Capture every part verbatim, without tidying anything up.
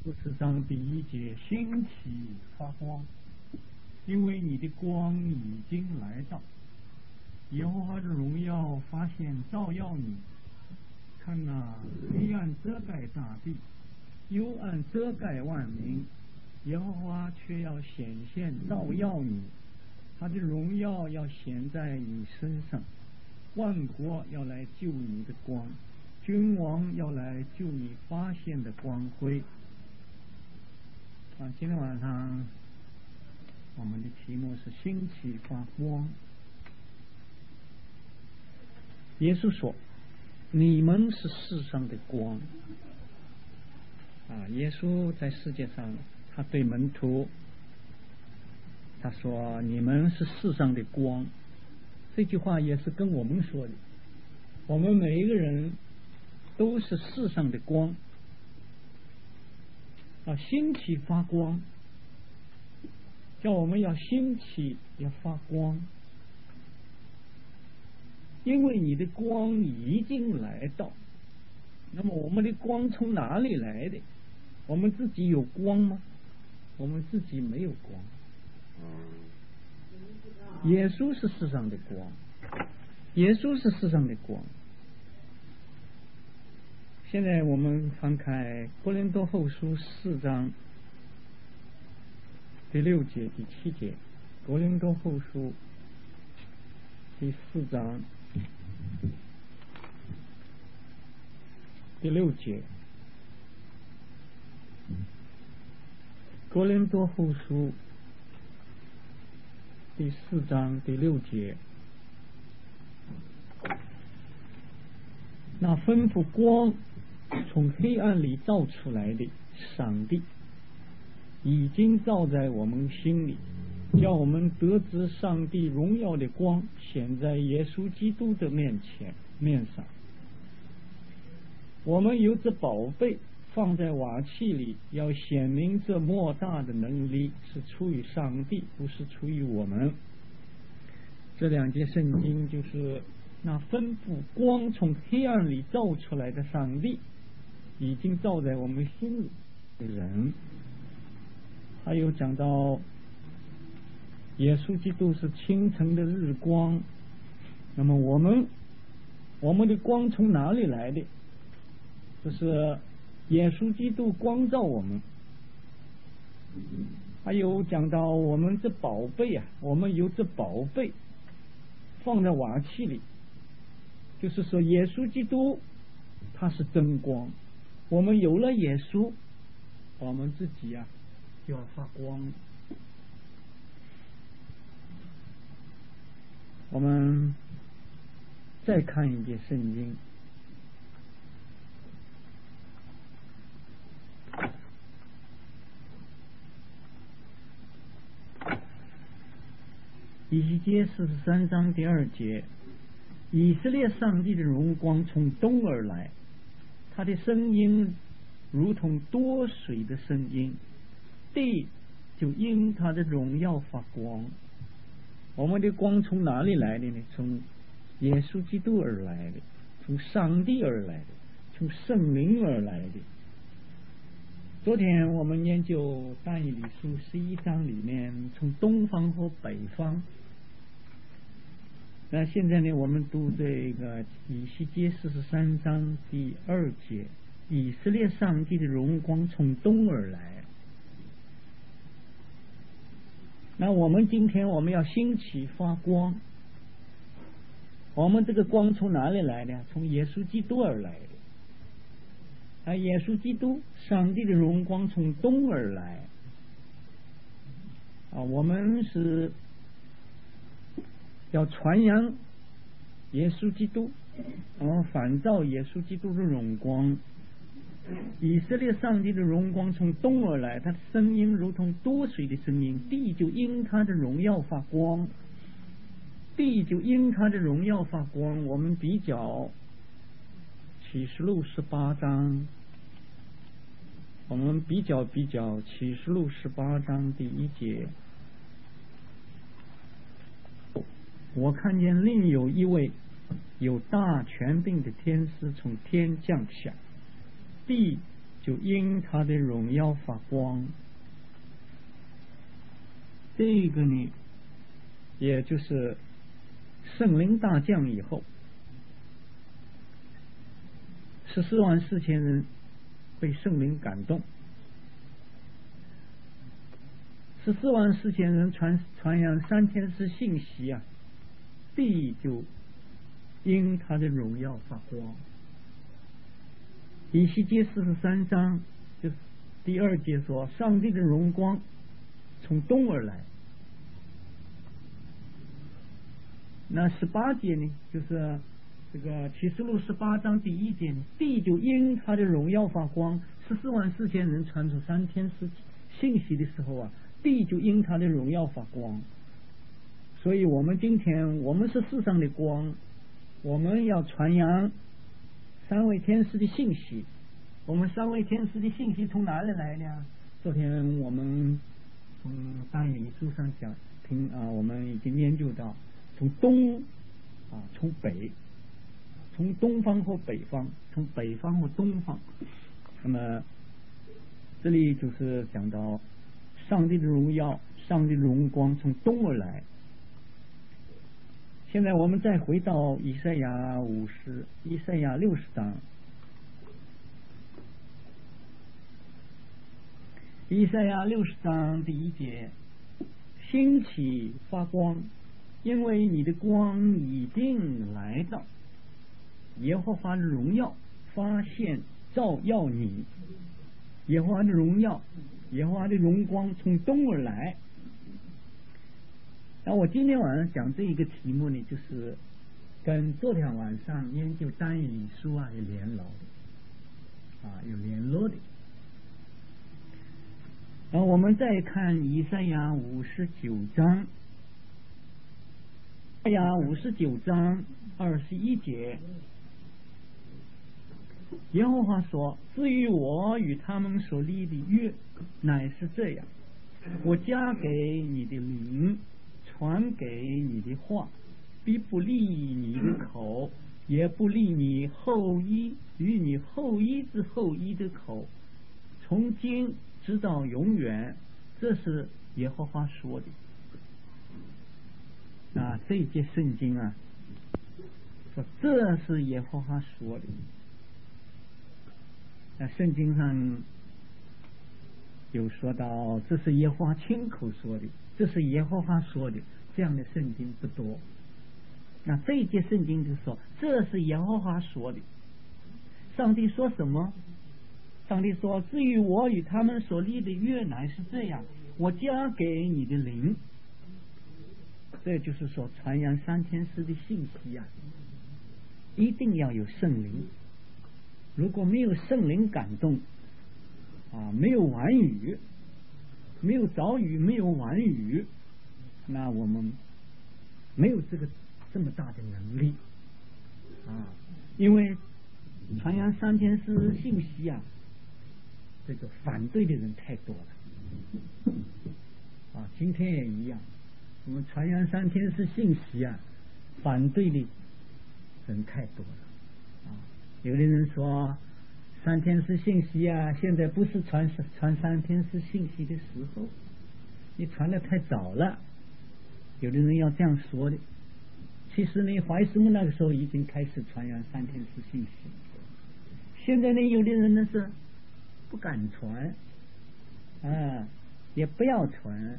四十章第一节，兴起发光，因为你的光已经来到，耶和华的荣耀发现照耀你。看哪，黑暗遮盖大地，幽暗遮盖万民，耶和华却要显现照耀你，他的荣耀要显在你身上，万国要来救你的光，君王要来救你发现的光辉。啊，今天晚上我们的题目是兴起发光。耶稣说，你们是世上的光。啊，耶稣在世界上，他对门徒他说，你们是世上的光。这句话也是跟我们说的，我们每一个人都是世上的光。啊，兴起发光，叫我们要兴起，要发光，因为你的光已经来到。那么我们的光从哪里来的？我们自己有光吗？我们自己没有光。耶稣是世上的光，耶稣是世上的光。现在我们翻开哥林多后书四章第六节、第七节。哥林多后书第四章第六节。哥林多后书第四章第六节。那吩咐光从黑暗里照出来的上帝，已经照在我们心里，叫我们得知上帝荣耀的光显在耶稣基督的面前面上。我们有这宝贝放在瓦器里，要显明这莫大的能力是出于上帝，不是出于我们。这两节圣经就是那吩咐光从黑暗里照出来的上帝，已经照在我们心里的人。还有讲到耶稣基督是清晨的日光，那么我们我们的光从哪里来的？就是耶稣基督光照我们。还有讲到我们这宝贝啊，我们有这宝贝放在瓦器里，就是说耶稣基督他是真光，我们有了耶稣，我们自己啊就要发光。我们再看一节圣经，以西结四十三章第二节。以色列上帝的荣光从东而来，他的声音如同多水的声音，地就因他的荣耀发光。我们的光从哪里来的呢？从耶稣基督而来的，从上帝而来的，从圣灵而来的。昨天我们研究但以理书十一章里面，从东方和北方。那现在呢，我们读这个以西结四十三章第二节，以色列上帝的荣光从东而来。那我们今天我们要兴起发光，我们这个光从哪里来的？从耶稣基督而来的。啊，耶稣基督，上帝的荣光从东而来。啊，我们是要传扬耶稣基督，啊，反照耶稣基督的荣光。以色列上帝的荣光从东而来，他的声音如同多水的声音，地就因他的荣耀发光，地就因他的荣耀发光。我们比较启示录十八章，我们比较比较启示录十八章第一节。我看见另有一位有大权柄的天使从天降下，地就因他的荣耀发光。这个呢，也就是圣灵大降以后，十四万四千人被圣灵感动，十四万四千人传传扬三天师信息啊，地就因他的荣耀发光。以西结四十三章就是第二节说，上帝的荣光从东而来。那十八节呢，就是这个启示录十八章第一节呢，地就因他的荣耀发光。十四万四千人传出三天师信息的时候啊，地就因他的荣耀发光。所以我们今天我们是世上的光，我们要传扬三位天使的信息。我们三位天使的信息从哪里来呢？昨天我们从但以理书上讲听啊，我们已经研究到从东啊，从北，从东方或北方，从北方或东方。那么这里就是讲到上帝的荣耀，上帝的荣光从东而来。现在我们再回到以赛亚五十、以赛亚六十章。以赛亚六十章第一节，兴起发光，因为你的光已经来到，耶和华的荣耀发现照耀你，耶和华的荣耀，耶和华的荣光从东而来。那我今天晚上讲这一个题目呢，就是跟昨天晚上研究但以理书啊有联络的，啊有联络的。然后我们再看以赛亚五十九章，以赛亚五十九章二十一节，耶和华说：“至于我与他们所立的约，乃是这样：我加给你的灵，传给你的话，必不立你的口，也不立你后裔与你后裔之后裔的口，从今直到永远。”这是耶和华说的啊！这一节圣经啊，说这是耶和华说的。那圣经上有说到，这是耶和华亲口说的，这是耶和华说的，这样的圣经不多。那这一节圣经就说，这是耶和华说的。上帝说什么？上帝说：“至于我与他们所立的约乃是这样，我加给你的灵。”这就是说，传扬三天师的信息啊，一定要有圣灵。如果没有圣灵感动啊，没有晚语，没有早语，没有晚语，那我们没有这个这么大的能力啊。因为传扬三天师信息啊，这个反对的人太多了啊！今天也一样，我们传扬三天师信息啊，反对的人太多了啊！有的人说三天师信息啊，现在不是传传三天师信息的时候，你传的太早了。有的人要这样说的。其实呢，怀斯木那个时候已经开始传扬三天师信息，现在呢，有的人呢是不敢传，啊，也不要传。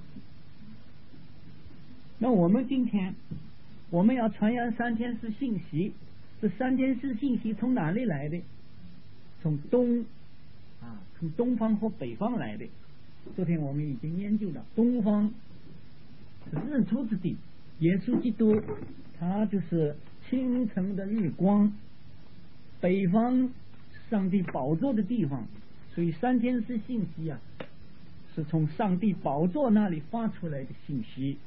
那我们今天我们要传扬三天师信息，这三天师信息从哪里来的？从东啊，从东方或北方来的。昨天我们已经研究了，东方是日出之地，耶稣基督他就是清晨的日光，北方上帝宝座的地方，所以三天师信息啊，是从上帝宝座那里发出来的信息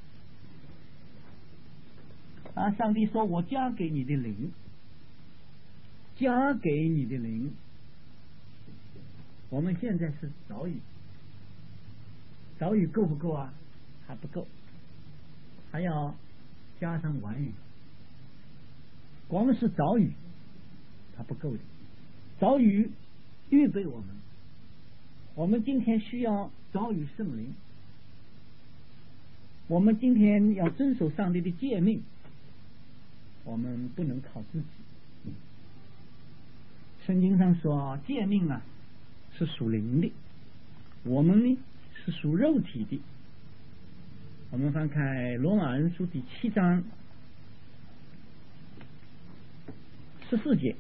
啊。上帝说：“我加给你的灵，加给你的灵。”我们现在是早语，早语够不够啊？还不够，还要加上晚语。光是早语它不够的，早语预备我们， 我们今天需要遭遇圣灵，我们今天要遵守上帝的诫命，我们不能靠自己。圣经上说诫命啊是属灵的，我们呢是属肉体的。我们翻开罗马人书第七章十四节，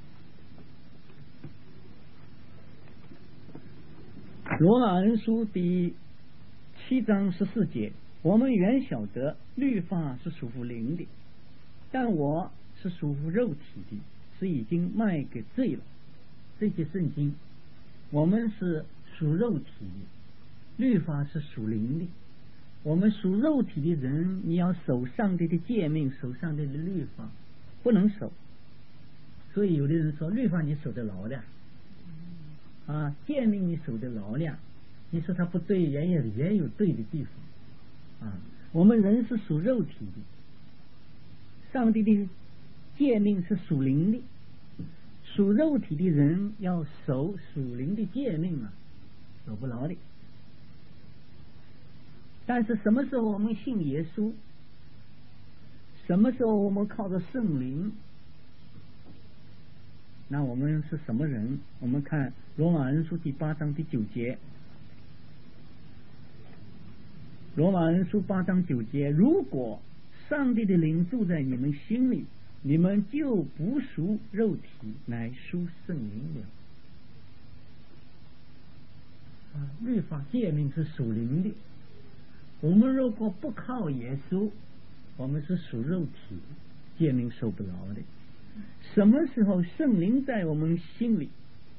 罗马人书第七章十四节，我们原晓得律法是属乎灵的，但我是属乎肉体的，是已经卖给罪了。这些圣经，我们是属肉体的，律法是属灵的。我们属肉体的人，你要守上帝的诫命，守上帝的律法，不能守。所以有的人说，律法你守得牢的啊，诫命你守得牢的，你说他不对，也有也有对的地方啊。我们人是属肉体的，上帝的诫命是属灵的，属肉体的人要守属灵的诫命啊，守不牢的。但是什么时候我们信耶稣，什么时候我们靠着圣灵，那我们是什么人？我们看罗马人书第八章第九节，罗马人书八章九节，如果上帝的灵住在你们心里，你们就不属肉体，乃属圣灵了。啊，律法诫命是属灵的，我们如果不靠耶稣，我们是属肉体，诫命受不了的。什么时候圣灵在我们心里，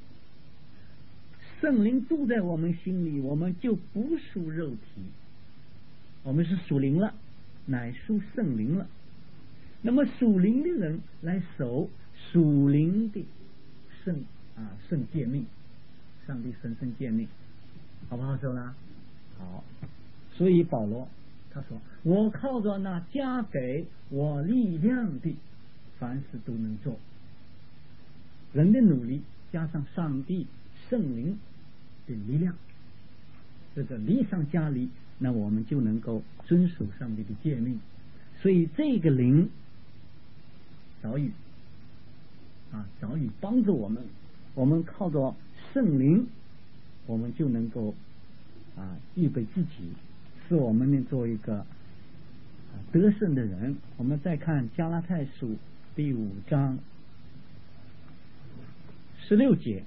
圣灵住在我们心里，我们就不属肉体，我们是属灵了，乃属圣灵了。那么属灵的人来守属灵的圣啊圣诫命，上帝神圣诫命，好不好说呢？好。所以保罗他说，我靠着那加给我力量的，凡事都能做。人的努力加上上帝圣灵的力量，这个力上加力，那我们就能够遵守上帝的诫命。所以这个灵早已啊早已帮助我们，我们靠着圣灵，我们就能够啊预备自己，使我们能做一个得胜的人。我们再看加拉太书第五章十六节，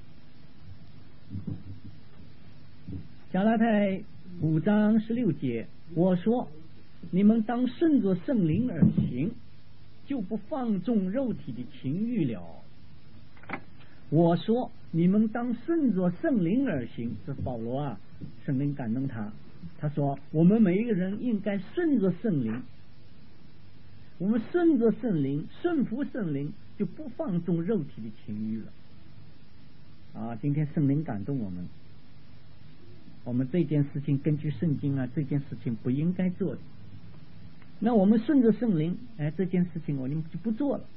加拉太五章十六节，我说你们当顺着圣灵而行，就不放纵肉体的情欲了。我说你们当顺着圣灵而行，这保罗啊，圣灵感动他，他说我们每一个人应该顺着圣灵，我们顺着圣灵，顺服圣灵，就不放纵肉体的情欲了。啊，今天圣灵感动我们，我们这件事情根据圣经啊，这件事情不应该做的，那我们顺着圣灵，哎，这件事情我们就不做了。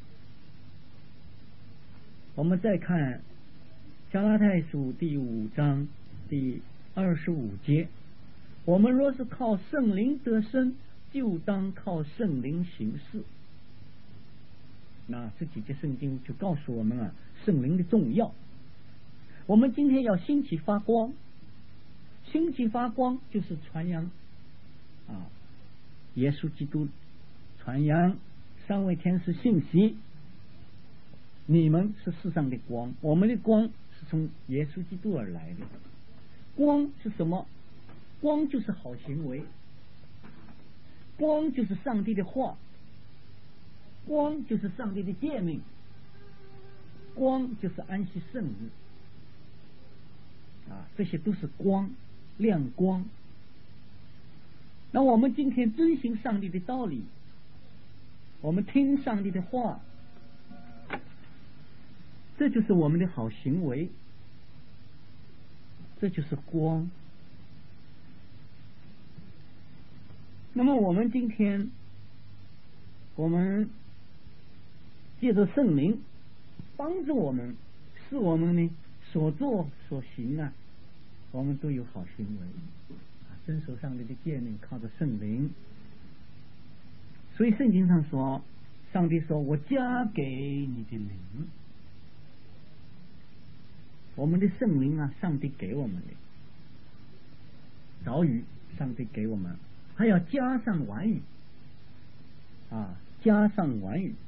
我们再看加拉太书第五章第二十五节，我们若是靠圣灵得生，就当靠圣灵行事。那这几节圣经就告诉我们啊，圣灵的重要。我们今天要兴起发光，兴起发光就是传扬啊耶稣基督，传扬三位天使信息。你们是世上的光，我们的光是从耶稣基督而来的。光是什么？光就是好行为，光就是上帝的话，光就是上帝的诫命，光就是安息圣日啊，这些都是光，亮光。那我们今天遵行上帝的道理，我们听上帝的话，这就是我们的好行为，这就是光。那么我们今天，我们借着圣灵帮助我们，使我们呢所做所行啊， 我们都有好行为，啊，遵守上帝的诫命，靠着圣灵。所以圣经上说，上帝说我加给你的灵，我们的圣灵啊，上帝给我们的早语，上帝给我们，还要加上晚语啊，加上晚语，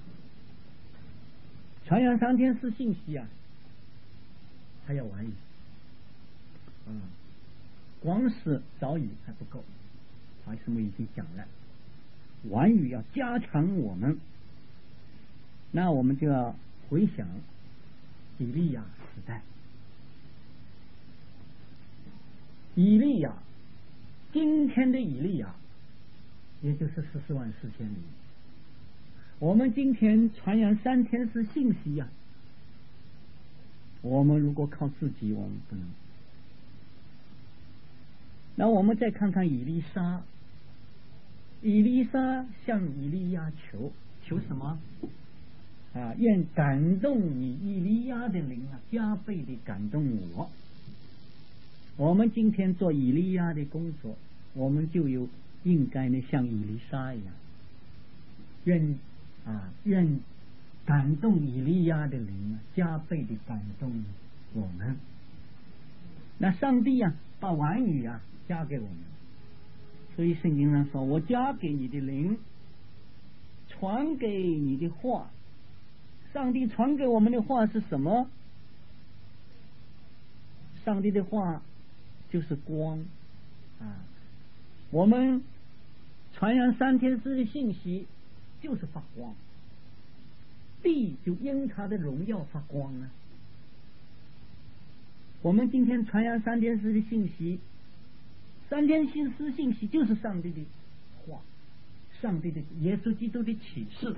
传扬三天四信息啊，还要晚语，嗯，光是早语还不够，还是我们已经讲了，晚语要加强我们。那我们就要回想以利亚时代，以利亚，今天的以利亚，也就是十四万四千里。我们今天传扬三天是信息呀、啊，我们如果靠自己，我们不能。那我们再看看以利沙，以利沙向以利亚求求什么？啊，愿感动你以利亚的灵啊，加倍的感动我。我们今天做以利亚的工作，我们就有应该呢像以利沙一样，愿啊愿感动以利亚的灵啊，加倍的感动我们。那上帝啊，把晚语啊加给我们，所以圣经上说，我加给你的灵，传给你的话。上帝传给我们的话是什么？上帝的话就是光啊！我们传扬三天师的信息就是发光，地就因他的荣耀发光啊！我们今天传扬三天师的信息，三天师信息就是上帝的话，上帝的耶稣基督的启示。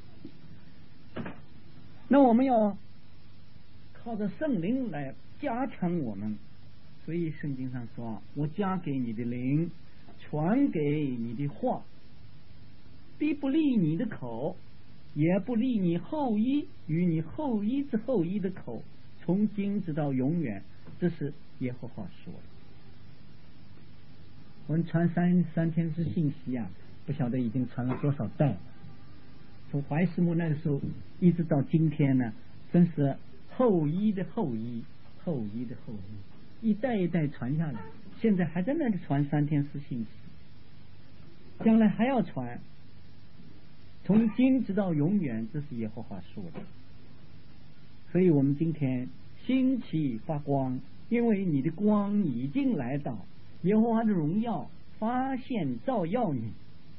那我们要靠着圣灵来加强我们，所以圣经上说，我加给你的灵，传给你的话，必不立你的口，也不立你后裔与你后裔之后裔的口，从今直到永远。这是耶和华说的。我们传三三天之信息啊，不晓得已经传了多少代了。从怀斯母那个时候一直到今天呢，真是后裔的后裔，后裔的后裔，一代一代传下来。现在还在那里传三天四信息，将来还要传，从今直到永远，这是耶和华说的。所以我们今天兴起发光，因为你的光已经来到，耶和华的荣耀发现照耀你。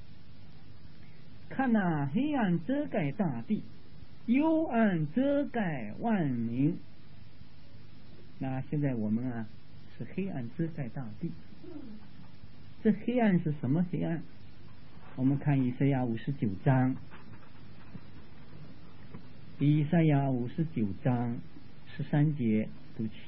看那黑暗遮盖大地，幽暗遮盖万民。那现在我们啊，是黑暗遮盖大地。这黑暗是什么黑暗？我们看以赛亚五十九章，以赛亚五十九章十三节读起。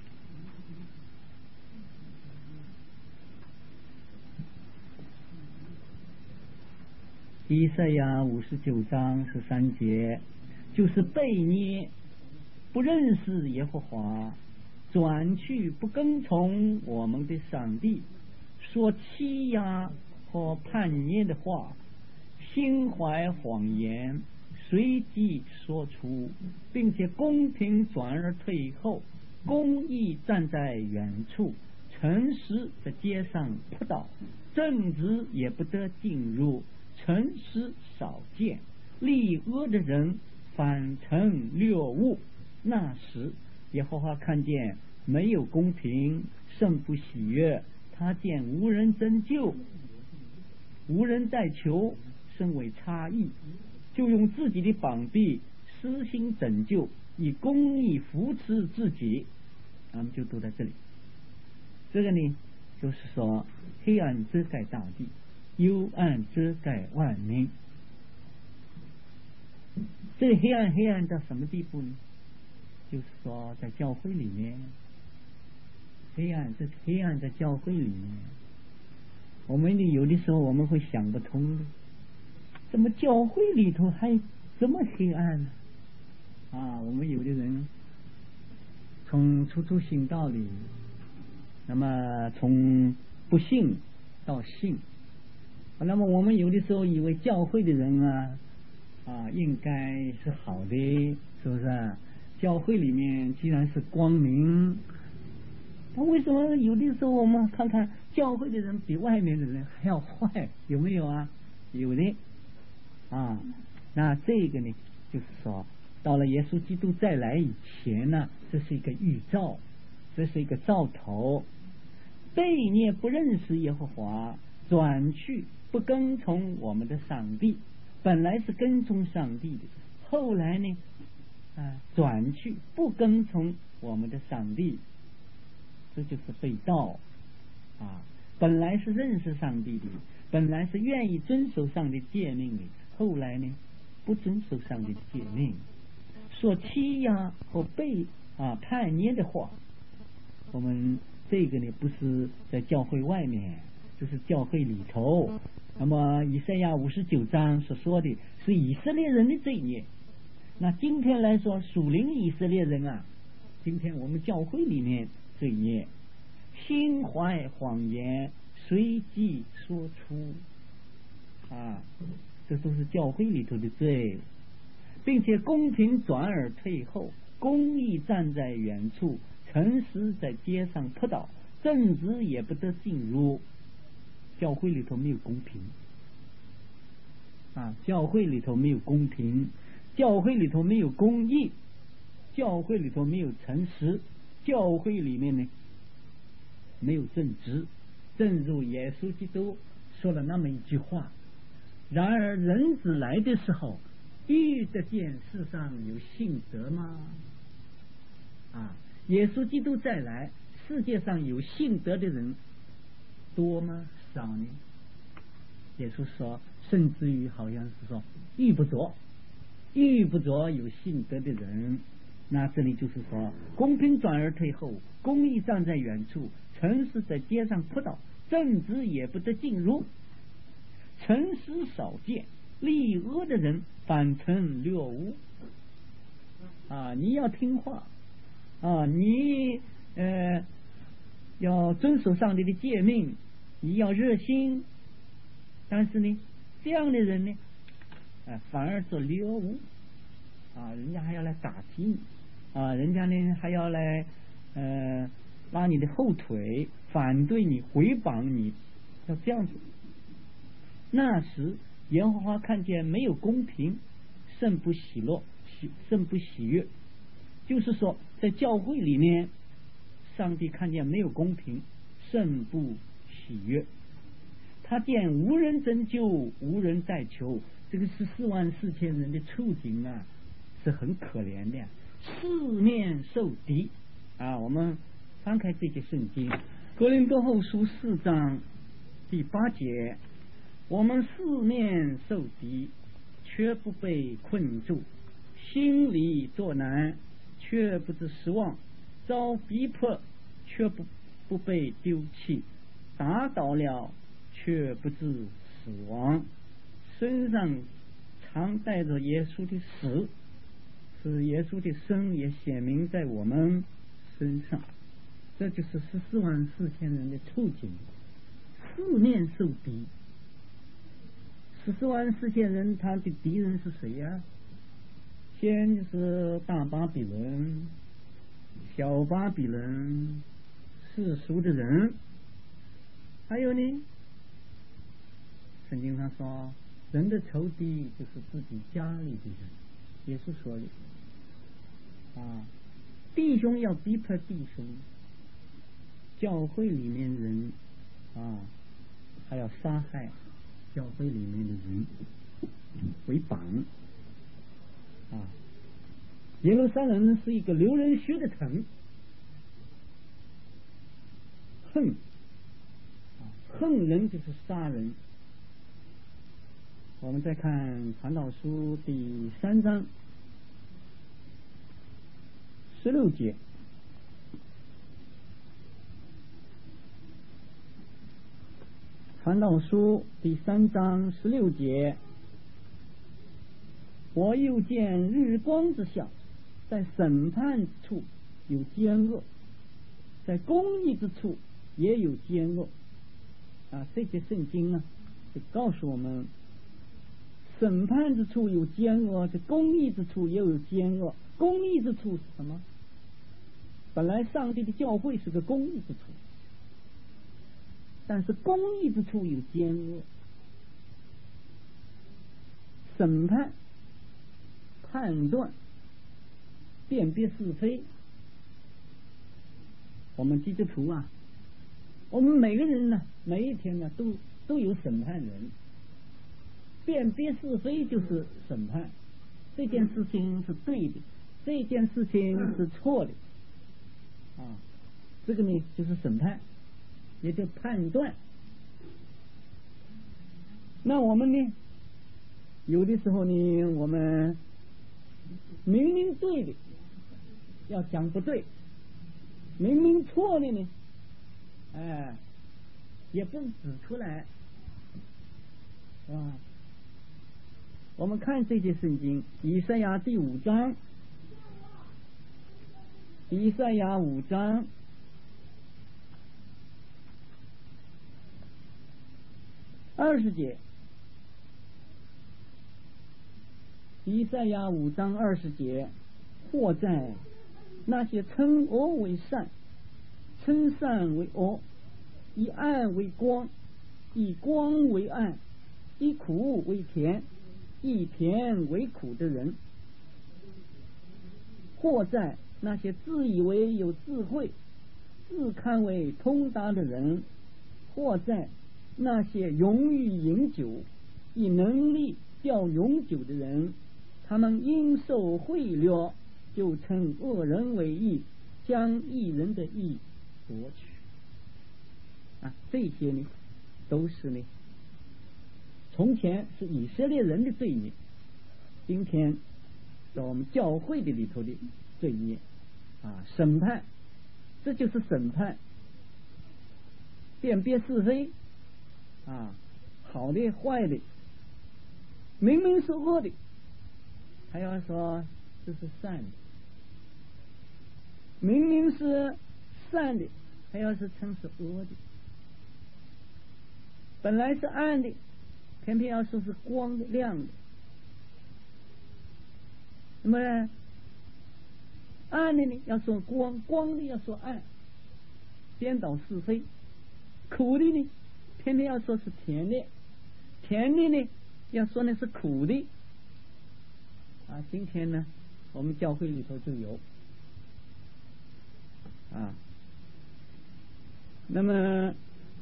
以赛亚五十九章十三节，就是悖逆，不认识耶和华，转去不跟从我们的上帝，说欺压和叛逆的话，心怀谎言，随即说出，并且公平转而退后，公义站在远处，诚实在街上扑倒，正直也不得进入，诚实少见，立恶的人反成掠物。那时耶和华看见没有公平，甚不喜悦，他见无人拯救，无人再求，甚为差异，就用自己的膀臂施行拯救，以公义扶持自己。我们就读在这里。这个呢，就是说黑暗遮盖大地，幽暗遮盖万民。这个黑暗黑暗到什么地步呢？就是说在教会里面，黑暗这黑暗在教会里面，我们有的时候我们会想不通的，怎么教会里头还这么黑暗呢？啊，我们有的人从初初信道里那么从不信到信，那么我们有的时候以为教会的人啊啊应该是好的，是不是啊？教会里面既然是光明，那为什么有的时候我们看看教会的人比外面的人还要坏？有没有啊？有的啊。那这个呢，就是说到了耶稣基督再来以前呢，这是一个预兆，这是一个兆头。悖逆不认识耶和华，转去不跟从我们的上帝，本来是跟从上帝的，后来呢啊转去不跟从我们的上帝，这就是背道啊。本来是认识上帝的，本来是愿意遵守上帝诫命的，后来呢不遵守上帝的诫命，说欺压和背啊叛逆的话。我们这个呢不是在教会外面，就是教会里头。那么以赛亚五十九章所说的是以色列人的罪孽，那今天来说属灵以色列人啊，今天我们教会里面罪孽，心怀谎言，随即说出啊，这都是教会里头的罪，并且公平转而退后，公义站在远处，诚实在街上扑倒，正直也不得进入。教会里头没有公平啊，教会里头没有公平，教会里头没有公义，教会里头没有诚实，教会里面呢没有正直。正如耶稣基督说了那么一句话：然而人子来的时候，遇得见世上有信德吗？啊，耶稣基督再来，世界上有信德的人多吗？少呢？耶稣说，甚至于好像是说遇不着，遇不着有信德的人。那这里就是说，公平转而退后，公义站在远处，诚实在街上扑倒，正直也不得进入。诚实少见，立恶的人反成掠物啊！你要听话啊，你呃要遵守上帝的诫命，你要热心，但是呢，这样的人呢，啊，反而做掠物啊，人家还要来打击你啊，人家呢还要来呃拉你的后腿，反对你，回谤你，要这样子。那时耶和华看见没有公平，甚不喜乐，喜甚不喜悦。就是说，在教会里面，上帝看见没有公平，甚不喜悦。他见无人拯救，无人再求，这个十四万四千人的处境啊，是很可怜的，四面受敌啊！我们翻开这些圣经，哥林多后书四章第八节，我们四面受敌，却不被困住，心里作难，却不知失望，遭逼迫，却不不被丢弃，打倒了，却不致死亡，身上常带着耶稣的死，使耶稣的生也显明在我们身上。这就是十四万四千人的处境，四面受敌。十四万四千人，他的敌人是谁呀、啊？先就是大巴比伦、小巴比伦、世俗的人，还有呢，圣经上说，人的仇敌就是自己家里的人，也是说的啊，弟兄要逼迫弟兄，教会里面人啊，还要杀害教会里面的人，为绑啊！耶路撒冷是一个流人血的城，恨啊，恨人就是杀人。我们再看传道书第三章十六节。传道书第三章十六节，我又见日光之下，在审判处有奸恶，在公义之处也有奸恶啊。这些圣经呢，就告诉我们，审判之处有奸恶，这公义之处也有奸恶。公义之处是什么？本来上帝的教会是个公义之处，但是公义之处有奸恶。审判、判断、辨别是非，我们基督徒啊，我们每个人呢，每一天呢，都都有审判人。辨别是非就是审判，这件事情是对的，这件事情是错的啊，这个呢就是审判，也就判断。那我们呢，有的时候呢，我们明明对的要讲不对，明明错的呢，哎，也不指出来，是吧？我们看这些圣经，以赛亚第五章，以赛亚五章二十节，以赛亚五章二十节，或在那些称恶为善，称善为恶，以暗为光，以光为暗，以苦为甜，以甜为苦的人，或在那些自以为有智慧、自堪为通达的人，或在那些勇于饮酒、以能力叫永久的人，他们因受贿赂，就称恶人为义，将义人的义夺取。啊，这些呢，都是呢，从前是以色列人的罪孽，今天在我们教会的里头的罪孽啊，审判，这就是审判，辨别是非啊，好的坏的，明明是恶的，还要说这是善的，明明是善的，还要是称是恶的，本来是暗的，偏偏要说是光的亮的。那么呢，暗的呢要说光，光的要说暗，颠倒是非；苦的呢，偏偏要说是甜的，甜的呢要说那是苦的。啊，今天呢，我们教会里头就有啊。那么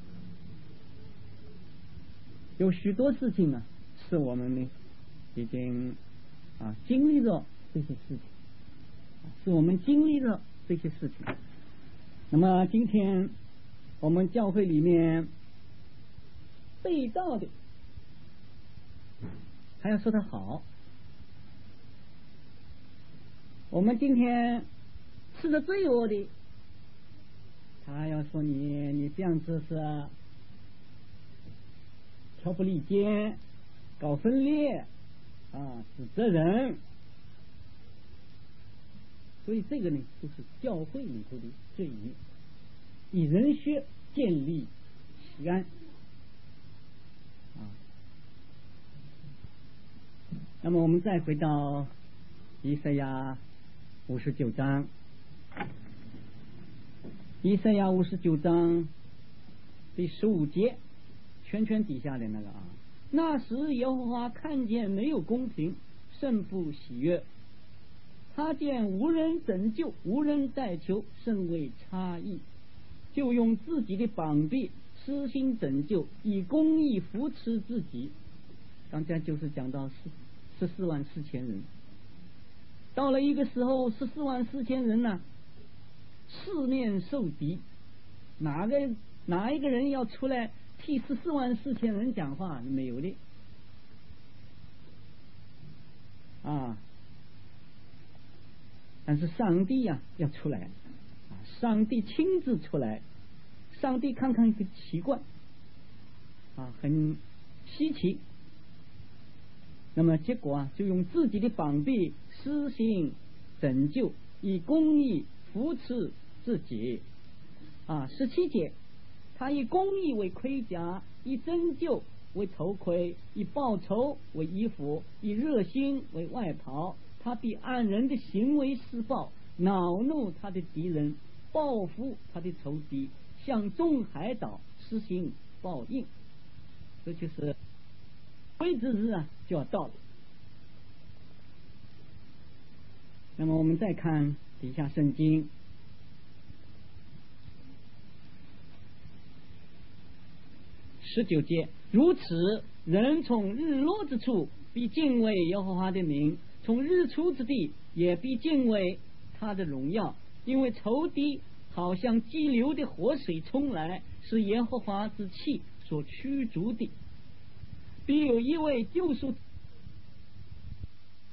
有许多事情呢，是我们呢已经啊经历了这些事情，是我们经历了这些事情。那么今天我们教会里面被造的，还要说他好。我们今天吃的罪恶的，他要说你你这样子是挑拨离间、搞分裂啊，指责人。所以这个呢，就是教会里头的罪孽，以人血建立西安啊。那么我们再回到以赛亚五十九章，以赛亚五十九章第十五节，圈圈底下的那个啊，那时耶和华看见没有公平，甚不喜悦。他见无人拯救，无人代求，甚为诧异，就用自己的膀臂施行拯救，以公义扶持自己。刚才就是讲到十十四万四千人，到了一个时候，十四万四千人呢、啊，四面受敌，哪个哪一个人要出来替十四万四千人讲话？没有的啊。但是上帝呀、啊、要出来啊，上帝亲自出来，上帝看看很奇怪啊，很稀奇。那么结果啊，就用自己的膀臂施行拯救，以公义扶持自己啊。十七节， 他以公义为盔甲，以拯救为头盔，以报仇为衣服，以热心为外袍。他必按人的行为施报，恼怒他的敌人，报复他的仇敌，向众海岛施行报应。这就是归之日啊，就要到了。那么我们再看底下圣经十九节，如此人从日落之处必敬畏耶和华的名，从日出之地也必敬畏他的荣耀，因为仇敌好像激流的活水冲来，是耶和华之气所驱逐的。必有一位救赎